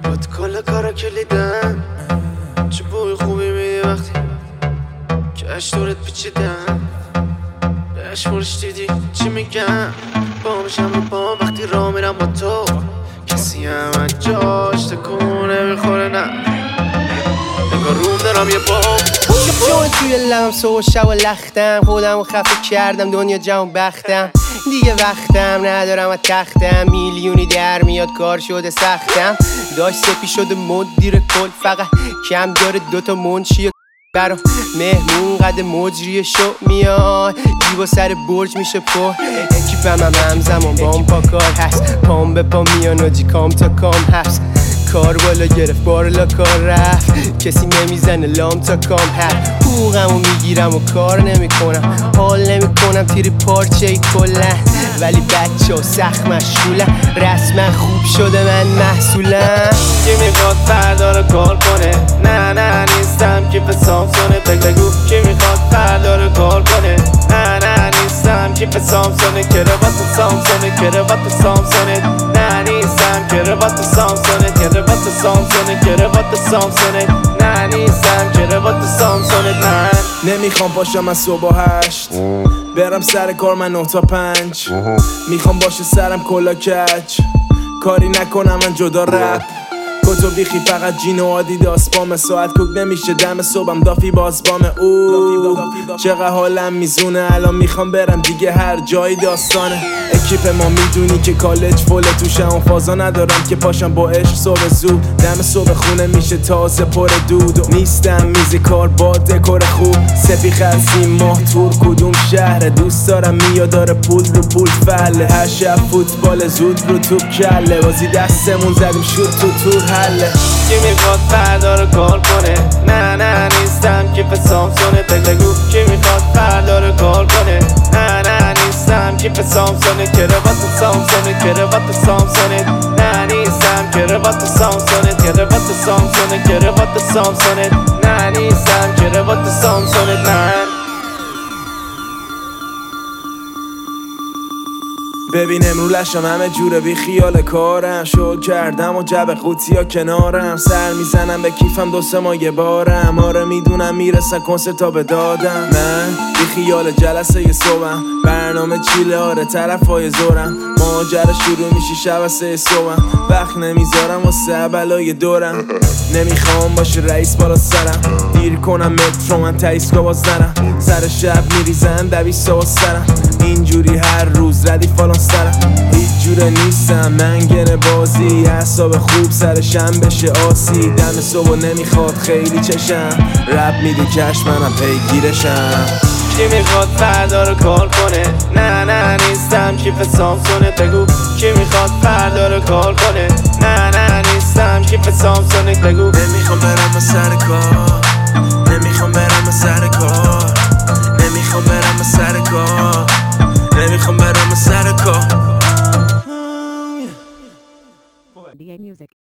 باد کل کارا کلیدم، چه بوی خوبی میدی وقتی کش دورت پیچیدم. بهش دیدی چی میگم، با میشم رو پا وقتی راه میرم با تو. کسی هم از جاش تکونه میخوره، نه انگار روم دارم یه بام. چون توی لبم صبح و شب و لختم، خودم رو خفه کردم دنیا جمع بختم. دیگه وقتم ندارم از تختم، میلیونی در میاد کار شده سختم. داشت سپی شده مدیر کل، فقط کم داره دوتا منشی برا مهمون قد مجری شو میاد. جیبا سر برج میشه پر، اکیپم هم همزمان بام پا کار هست. پام به پا میان و جی کام تا کام هست. کار بالا گرفت بارلا کار رفت، کسی نمیزنه لام تا کام هست. حقوقمو میگیرم و کار نمیکنم، حال نمیکنم تیری پارچه کلن. ولی بچه ها سخت مشغولن، رسما خوب شده من محصولم. کی میخواد فردا رو کار کنه؟ نه نیستم کیف سامسونه. بگو کی میخواد فردا رو کار کنه؟ نه نیستم کیف سامسونه. کراوات سامسونه، کراوات سامسونه. نه نیستم کراوات سامسونه، کراوات سامسونه، کراوات سامسونه. نه نیستم کراوات سامسونه. من نمیخوام باشم از صبح 8 برم سر کار، من 9 تا 5 میخوام باشه سرم کلا کج، کاری نکنم من جدا رپ. کتو بیخی فقط جین و آدیداس، بام ساعت کوک نمیشه دم صبحم دافی باز بام. چقدر حالم میزونه، الان میخوام برم دیگه هر جایی داستانه. اکیپ ما میدونی که کالج فوله، توشه اون فازا ندارم که پاشم با عشق صبح زود. دم صبح خونه میشه تازه پر دود و نیستم میز کار با دکور خوب. سپی خرسیم ماه تور کدوم شهر، دوست دارم میاد داره پول رو پول فله. هر شب فوتبال زود رو توپ کله، بازی دستمون زدیم شد تو تور حله. کی میخواد فردا رو کار کنه؟ نه نیستم کیف سامسونه. بگو کی میخواد فردا رو کار کنه؟ نه نیستم کیف سامسونه. کراوات سامسونه، کراوات سامسونه. نه نیستم کراوات سامسونه، کراوات سامسونه، کراوات سامسونه. نه نیستم کراوات سامسونه. من ببین امرو لشم همه جوره بی خیال کارم، شل کردم و جب قوطی ها کنارم. سر میزنم به کیفم 2-3 ماه بارم، آره میدونم میرسن کنسرت تا به دادم. من بی خیال جلسه یه صبحم، برنامه چیله آره طرف های زورم. ماجرا شروع میشه شب 3 صبحم، وقت نمیذارم واسه بلای دورم. نمیخوام باشه رئیس بالا سرم، دیر کنم مترو من تایسکا باز نرم. سر شب میریزن 200 با سرم، اینجوری هر روز ردی فالان سرم. هیچ جوره نیستم منگن بازی، اعصاب خوب سرشم بشه آسی. دم صبح نمیخواد خیلی چشم، رب میده کش منم پیگیرشم. کی میخواد فردا رو کار کنه؟ نه نیستم کیف سامسونه. بگو کی میخواد فردا رو کار کنه؟ نه نیستم کیف سامسونه. بگو نمیخوام برم سر کار، نمیخوام برم سر کار، نمیخوام برم سر کار، نمیخوام برم سر کار.